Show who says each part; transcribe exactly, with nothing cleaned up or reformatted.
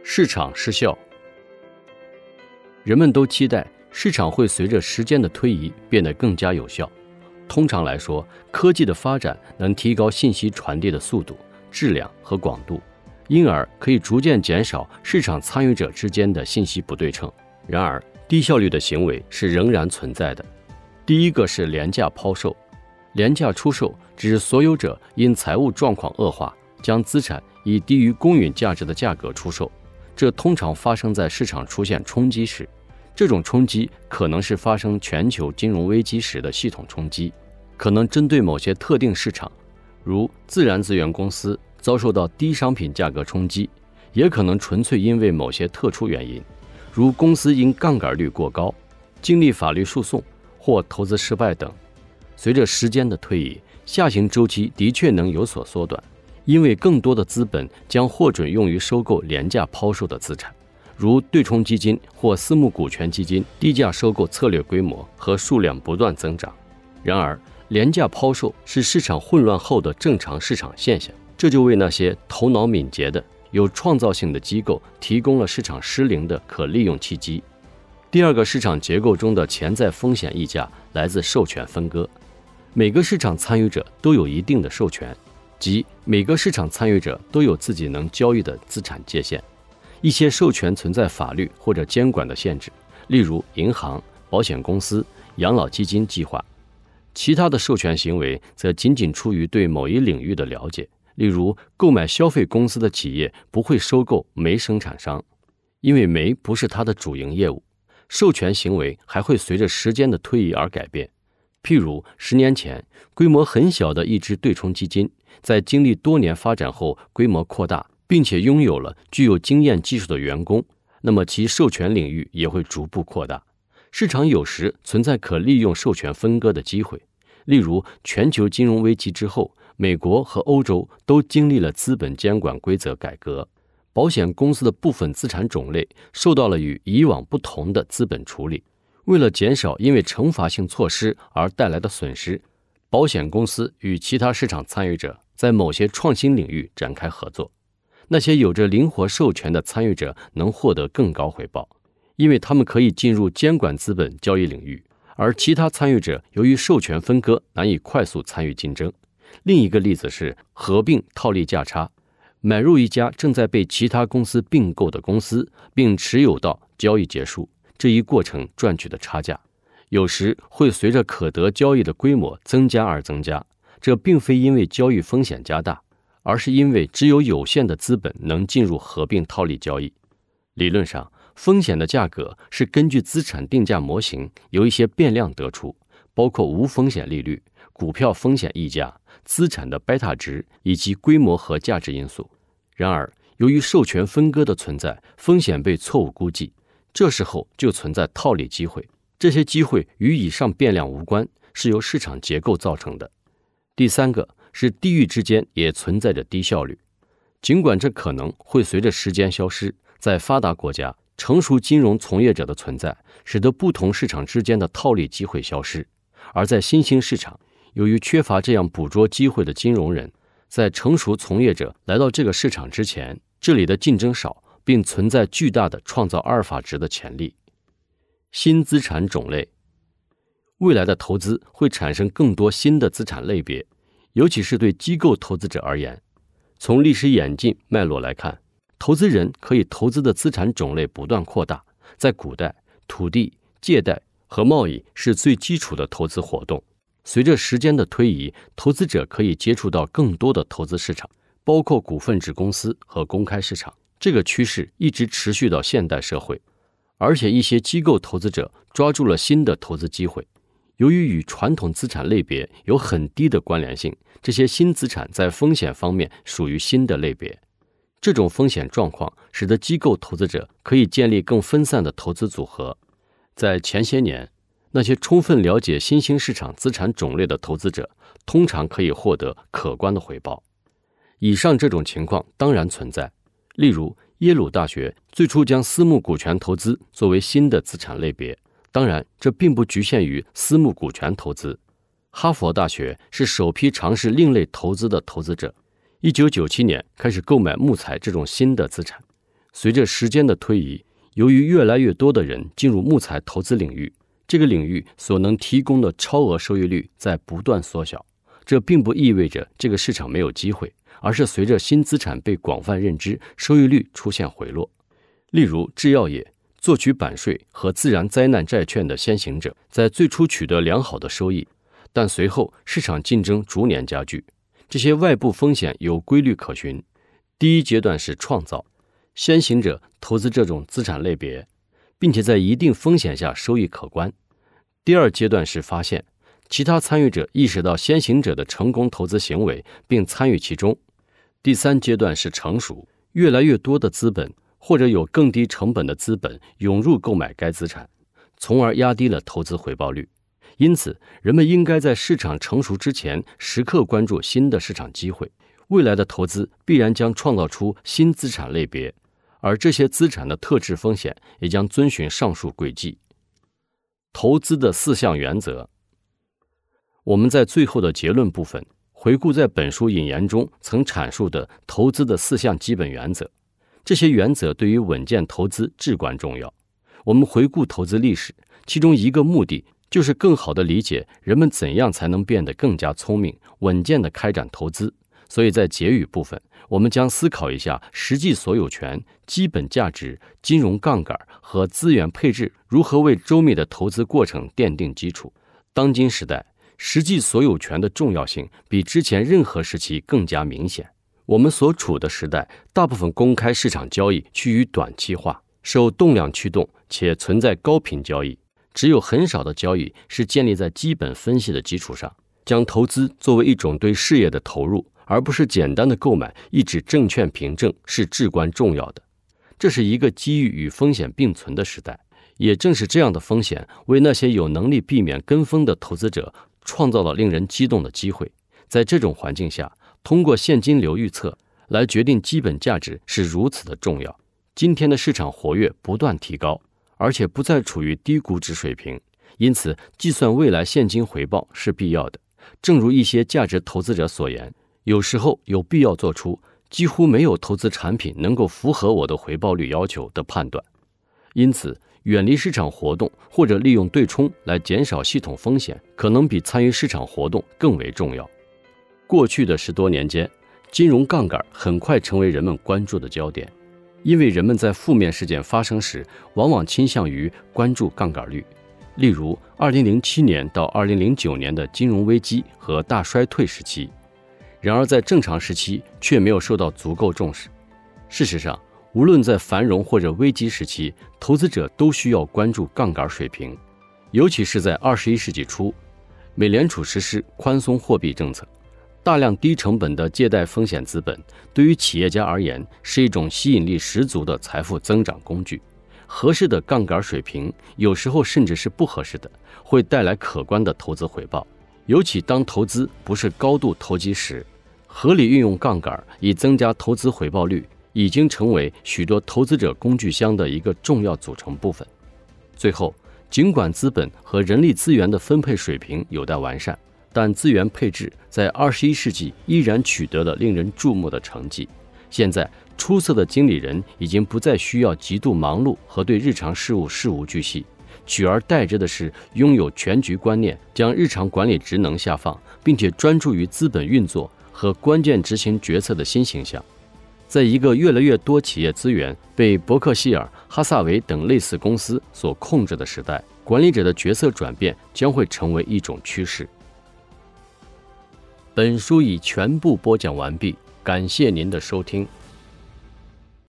Speaker 1: 市场失效。人们都期待市场会随着时间的推移变得更加有效。通常来说，科技的发展能提高信息传递的速度、质量和广度，因而可以逐渐减少市场参与者之间的信息不对称。然而，低效率的行为是仍然存在的。第一个是廉价抛售。廉价出售指所有者因财务状况恶化，将资产以低于公允价值的价格出售。这通常发生在市场出现冲击时，这种冲击可能是发生全球金融危机时的系统冲击，可能针对某些特定市场，如自然资源公司遭受到低商品价格冲击，也可能纯粹因为某些特殊原因，如公司因杠杆率过高、经历法律诉讼或投资失败等。随着时间的推移，下行周期的确能有所缩短，因为更多的资本将获准用于收购廉价抛售的资产，如对冲基金或私募股权基金低价收购策略规模和数量不断增长。然而，廉价抛售是市场混乱后的正常市场现象，这就为那些头脑敏捷的、有创造性的机构提供了市场失灵的可利用契机。第二个市场结构中的潜在风险溢价来自授权分割。每个市场参与者都有一定的授权，即每个市场参与者都有自己能交易的资产界限。一些授权存在法律或者监管的限制，例如银行、保险公司、养老基金计划。其他的授权行为则仅仅出于对某一领域的了解，例如购买消费公司的企业不会收购煤生产商，因为煤不是它的主营业务。授权行为还会随着时间的推移而改变。譬如十年前，规模很小的一支对冲基金，在经历多年发展后规模扩大，并且拥有了具有经验技术的员工，那么其授权领域也会逐步扩大。市场有时存在可利用授权分割的机会，例如全球金融危机之后，美国和欧洲都经历了资本监管规则改革，保险公司的部分资产种类受到了与以往不同的资本处理。为了减少因为惩罚性措施而带来的损失，保险公司与其他市场参与者在某些创新领域展开合作。那些有着灵活授权的参与者能获得更高回报，因为他们可以进入监管资本交易领域，而其他参与者由于授权分割难以快速参与竞争。另一个例子是合并套利价差，买入一家正在被其他公司并购的公司，并持有到交易结束。这一过程赚取的差价，有时会随着可得交易的规模增加而增加。这并非因为交易风险加大，而是因为只有有限的资本能进入合并套利交易。理论上，风险的价格是根据资产定价模型由一些变量得出，包括无风险利率、股票风险溢价、资产的贝塔值以及规模和价值因素。然而，由于授权分割的存在，风险被错误估计，这时候就存在套利机会，这些机会与以上变量无关，是由市场结构造成的。第三个是地域之间也存在着低效率，尽管这可能会随着时间消失，在发达国家，成熟金融从业者的存在使得不同市场之间的套利机会消失，而在新兴市场，由于缺乏这样捕捉机会的金融人，在成熟从业者来到这个市场之前，这里的竞争少，并存在巨大的创造阿尔法值的潜力。新资产种类，未来的投资会产生更多新的资产类别，尤其是对机构投资者而言。从历史演进脉络来看，投资人可以投资的资产种类不断扩大。在古代，土地、借贷和贸易是最基础的投资活动。随着时间的推移，投资者可以接触到更多的投资市场，包括股份制公司和公开市场。这个趋势一直持续到现代社会，而且一些机构投资者抓住了新的投资机会。由于与传统资产类别有很低的关联性，这些新资产在风险方面属于新的类别。这种风险状况使得机构投资者可以建立更分散的投资组合。在前些年，那些充分了解新兴市场资产种类的投资者通常可以获得可观的回报。以上这种情况当然存在，例如耶鲁大学最初将私募股权投资作为新的资产类别，当然这并不局限于私募股权投资。哈佛大学是首批尝试另类投资的投资者，一九九七年开始购买木材这种新的资产。 随着时间的推移，由于越来越多的人进入木材投资领域，这个领域所能提供的超额收益率在不断缩小。这并不意味着这个市场没有机会，而是随着新资产被广泛认知，收益率出现回落。例如制药业，做取版税和自然灾难债券的先行者，在最初取得良好的收益，但随后市场竞争逐年加剧。这些外部风险有规律可循。第一阶段是创造，先行者投资这种资产类别，并且在一定风险下收益可观。第二阶段是发现，其他参与者意识到先行者的成功投资行为，并参与其中。第三阶段是成熟，越来越多的资本或者有更低成本的资本涌入购买该资产，从而压低了投资回报率。因此，人们应该在市场成熟之前时刻关注新的市场机会。未来的投资必然将创造出新资产类别，而这些资产的特质风险也将遵循上述轨迹。投资的四项原则，我们在最后的结论部分回顾在本书引言中曾阐述的投资的四项基本原则。这些原则对于稳健投资至关重要。我们回顾投资历史，其中一个目的就是更好地理解人们怎样才能变得更加聪明、稳健地开展投资。所以在结语部分，我们将思考一下实际所有权、基本价值、金融杠杆和资源配置如何为周密的投资过程奠定基础。当今时代，实际所有权的重要性比之前任何时期更加明显。我们所处的时代，大部分公开市场交易趋于短期化，受动量驱动，且存在高频交易。只有很少的交易是建立在基本分析的基础上，将投资作为一种对事业的投入，而不是简单的购买一纸证券凭证，是至关重要的。这是一个机遇与风险并存的时代，也正是这样的风险，为那些有能力避免跟风的投资者创造了令人激动的机会。在这种环境下，通过现金流预测来决定基本价值是如此的重要。今天的市场活跃不断提高，而且不再处于低估值水平，因此计算未来现金回报是必要的。正如一些价值投资者所言，有时候有必要做出几乎没有投资产品能够符合我的回报率要求的判断。因此，远离市场活动或者利用对冲来减少系统风险，可能比参与市场活动更为重要。过去的十多年间，金融杠杆很快成为人们关注的焦点，因为人们在负面事件发生时，往往倾向于关注杠杆率。例如二零零七年到二零零九年的金融危机和大衰退时期。然而在正常时期却没有受到足够重视。事实上，无论在繁荣或者危机时期，投资者都需要关注杠杆水平。尤其是在二十一世纪初，美联储实施宽松货币政策，大量低成本的借贷风险资本对于企业家而言是一种吸引力十足的财富增长工具。合适的杠杆水平有时候甚至是不合适的，会带来可观的投资回报。尤其当投资不是高度投机时，合理运用杠杆以增加投资回报率已经成为许多投资者工具箱的一个重要组成部分。最后，尽管资本和人力资源的分配水平有待完善，但资源配置在二十一世纪依然取得了令人注目的成绩。现在，出色的经理人已经不再需要极度忙碌和对日常事务事无巨细，取而代之的是拥有全局观念，将日常管理职能下放，并且专注于资本运作和关键执行决策的新形象。在一个越来越多企业资源被伯克希尔、哈萨维等类似公司所控制的时代，管理者的角色转变将会成为一种趋势。本书已全部播讲完毕，感谢您的收听。